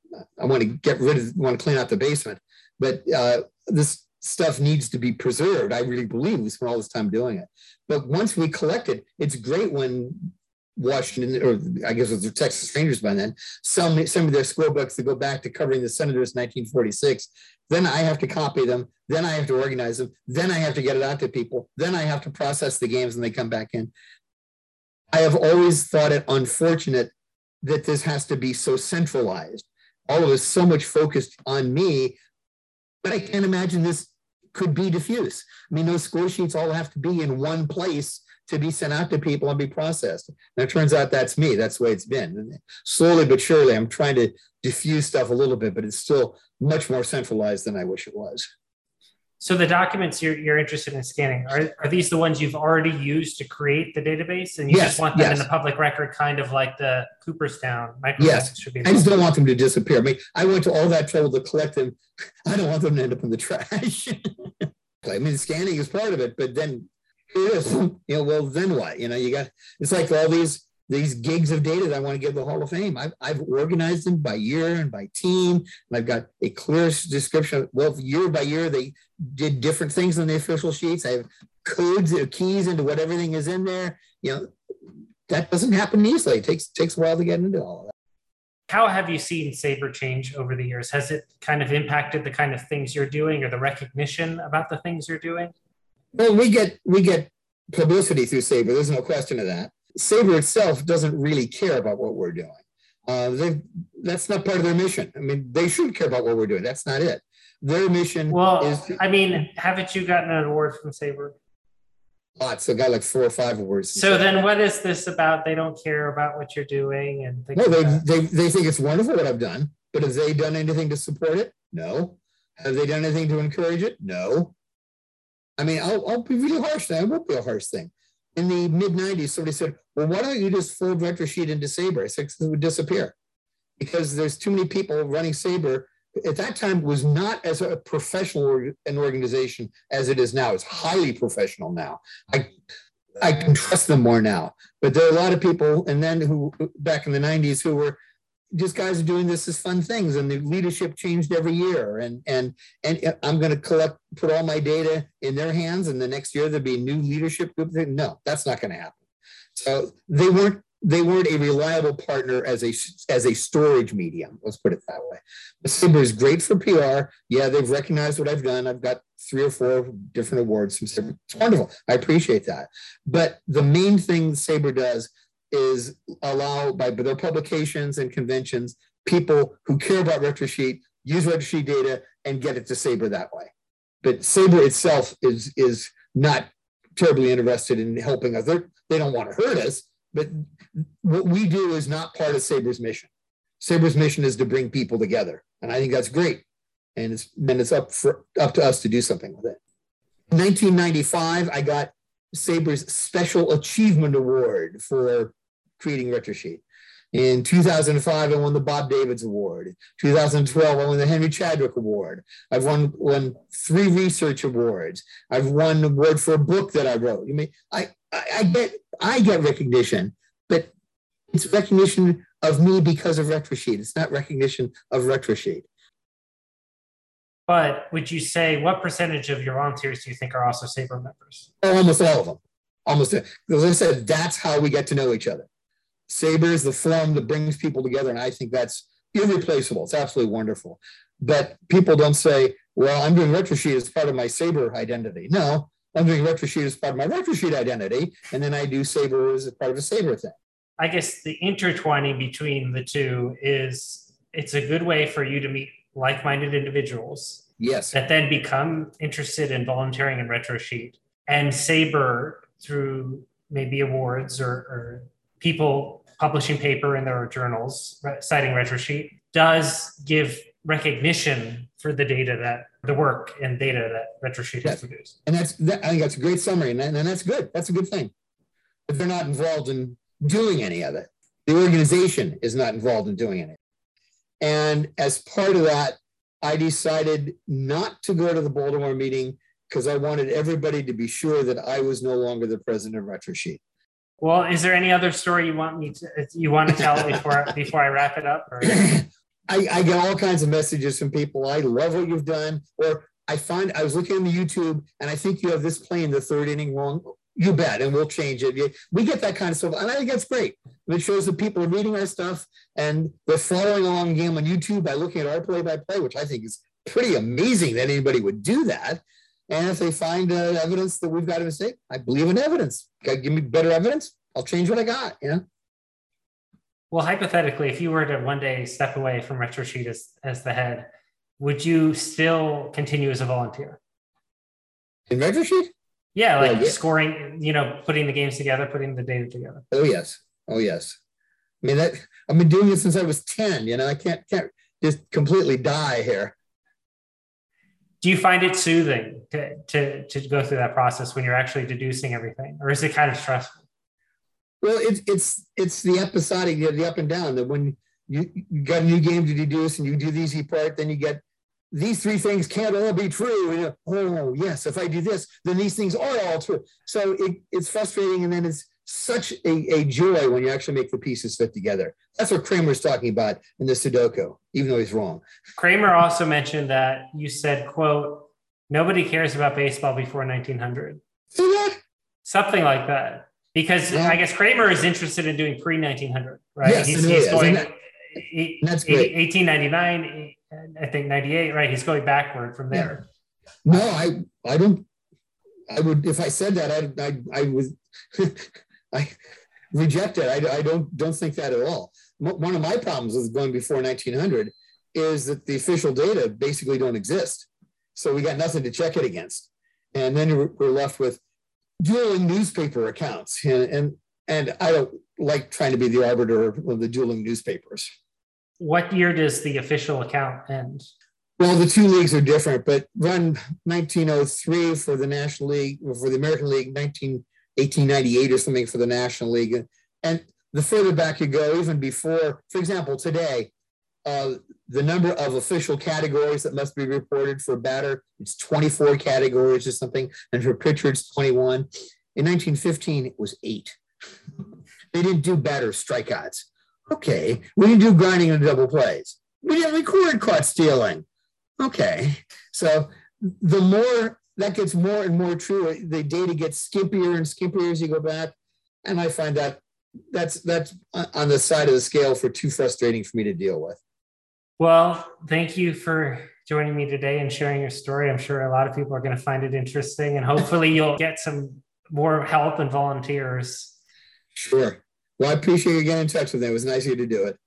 to clean out the basement. But this stuff needs to be preserved. I really believe we spent all this time doing it. But once we collect it, it's great when Washington, or I guess it was the Texas Rangers by then, some of their scorebooks that go back to covering the Senators 1946. Then I have to copy them. Then I have to organize them. Then I have to get it out to people. Then I have to process the games and they come back in. I have always thought it unfortunate that this has to be so centralized. All of it is so much focused on me, but I can't imagine this could be diffuse. I mean, those score sheets all have to be in one place to be sent out to people and be processed. And it turns out that's me. That's the way it's been. And slowly but surely, I'm trying to diffuse stuff a little bit, but it's still much more centralized than I wish it was. So the documents you're interested in scanning, are these the ones you've already used to create the database? And you just want them in the public record, kind of like the Cooperstown microfiche? Yes, I just don't want them to disappear. I mean, I went to all that trouble to collect them. I don't want them to end up in the trash. I mean, scanning is part of it, but then it is, well, then what? It's like all these gigs of data that I want to give the Hall of Fame. I've organized them by year and by team, and I've got a clear description of, well, year by year, they did different things on the official sheets. I have codes or keys into what everything is in there. That doesn't happen easily. It takes a while to get into all of that. How have you seen SABR change over the years? Has it kind of impacted the kind of things you're doing or the recognition about the things you're doing? Well, we get publicity through SABR. There's no question of that. SABR itself doesn't really care about what we're doing. That's not part of their mission. I mean, they should care about what we're doing. That's not it. Their mission is... I mean, haven't you gotten an award from SABR? Lots. I got like 4 or 5 awards. So then what is this about? They don't care about what you're doing? And no, they think it's wonderful what I've done, but have they done anything to support it? No. Have they done anything to encourage it? No. I mean, I'll be really harsh. That won't be a harsh thing. In the mid-90s, somebody said, well, why don't you just fold RetroSheet into SABR? I said, it would disappear. Because there's too many people running SABR. At that time, was not as a professional an organization as it is now. It's highly professional now. I can trust them more now. But there are a lot of people, and then who back in the 90s, who were just guys are doing this as fun things, and the leadership changed every year. And I'm going to put all my data in their hands, and the next year there'll be a new leadership group. No, that's not going to happen. So they weren't a reliable partner as a storage medium. Let's put it that way. SABR is great for PR. Yeah, they've recognized what I've done. I've got 3 or 4 different awards from SABR. It's wonderful. I appreciate that. But the main thing SABR does is allow, by their publications and conventions, people who care about RetroSheet use RetroSheet data and get it to SABR that way. But SABR itself is not terribly interested in helping us. They don't want to hurt us, but what we do is not part of SABR's mission. SABR's mission is to bring people together, and I think that's great. And it's up to us to do something with it. In 1995, I got SABR's Special Achievement Award for creating RetroSheet. In 2005, I won the Bob Davids Award. In 2012, I won the Henry Chadwick Award. I've won 3 research awards. I've won an award for a book that I wrote. I mean, I get recognition, but it's recognition of me because of RetroSheet. It's not recognition of RetroSheet. But would you say, what percentage of your volunteers do you think are also SABR members? Almost all of them. Almost. As I said, that's how we get to know each other. SABR is the forum that brings people together, and I think that's irreplaceable. It's absolutely wonderful. But people don't say, well, I'm doing RetroSheet as part of my SABR identity. No, I'm doing RetroSheet as part of my RetroSheet identity, and then I do SABR as part of a SABR thing. I guess the intertwining between the two is it's a good way for you to meet like-minded individuals. Yes. That then become interested in volunteering in RetroSheet. And SABR, through maybe awards or people publishing paper in their journals citing RetroSheet, does give recognition for the work and data that RetroSheet has produced. And I think that's a great summary, and that's good. That's a good thing. But they're not involved in doing any of it. The organization is not involved in doing anything. And as part of that, I decided not to go to the Baltimore meeting because I wanted everybody to be sure that I was no longer the president of RetroSheet. Well, is there any other story you want to tell before I wrap it up? Or? I get all kinds of messages from people. I love what you've done. Or I was looking on the YouTube and I think you have this play in the 3rd inning wrong. You bet, and we'll change it. We get that kind of stuff, and I think that's great. It shows that people are reading our stuff and they're following along the game on YouTube by looking at our play-by-play, which I think is pretty amazing that anybody would do that. And if they find evidence that we've got a mistake, I believe in evidence. Give me better evidence, I'll change what I got. Well, hypothetically, if you were to one day step away from RetroSheet as the head, would you still continue as a volunteer? In RetroSheet? Yeah, like scoring, putting the games together, putting the data together. Oh, yes. I mean, I've been doing it since I was 10. I can't just completely die here. Do you find it soothing to go through that process when you're actually deducing everything, or is it kind of stressful? Well, it's the episodic, the up and down, that when you got a new game to deduce and you do the easy part, then you get these three things can't all be true. Oh, yes, if I do this, then these things are all true. So it's frustrating, and then it's such a joy when you actually make the pieces fit together. That's what Kramer's talking about in the Sudoku, even though he's wrong. Kramer also mentioned that you said, quote, nobody cares about baseball before 1900. See that? Something like that. Because I guess Kramer is interested in doing pre-1900, right? Yes, he's going that's great. 1899, I think 98, right? He's going backward from there. No, I don't. I would, if I said that, I would, I reject it. I don't think that at all. One of my problems with going before 1900 is that the official data basically don't exist. So we got nothing to check it against. And then we're left with dueling newspaper accounts. And I don't like trying to be the arbiter of the dueling newspapers. What year does the official account end? Well, the two leagues are different, but run 1903 for the National League, or for the American League, 1898 or something for the National League. And the further back you go, even before, for example, today, the number of official categories that must be reported for a batter, it's 24 categories or something, and for pitcher, it's 21. In 1915, it was 8. They didn't do batter strikeouts. Okay, we didn't do grinding and double plays. We didn't record caught stealing. Okay, so the more that gets more and more true, the data gets skimpier and skimpier as you go back, and I find that that's on the side of the scale for too frustrating for me to deal with. Well, thank you for joining me today and sharing your story. I'm sure a lot of people are going to find it interesting, and hopefully you'll get some more help and volunteers. Sure. Well, I appreciate you getting in touch with me. It was nice of you to do it.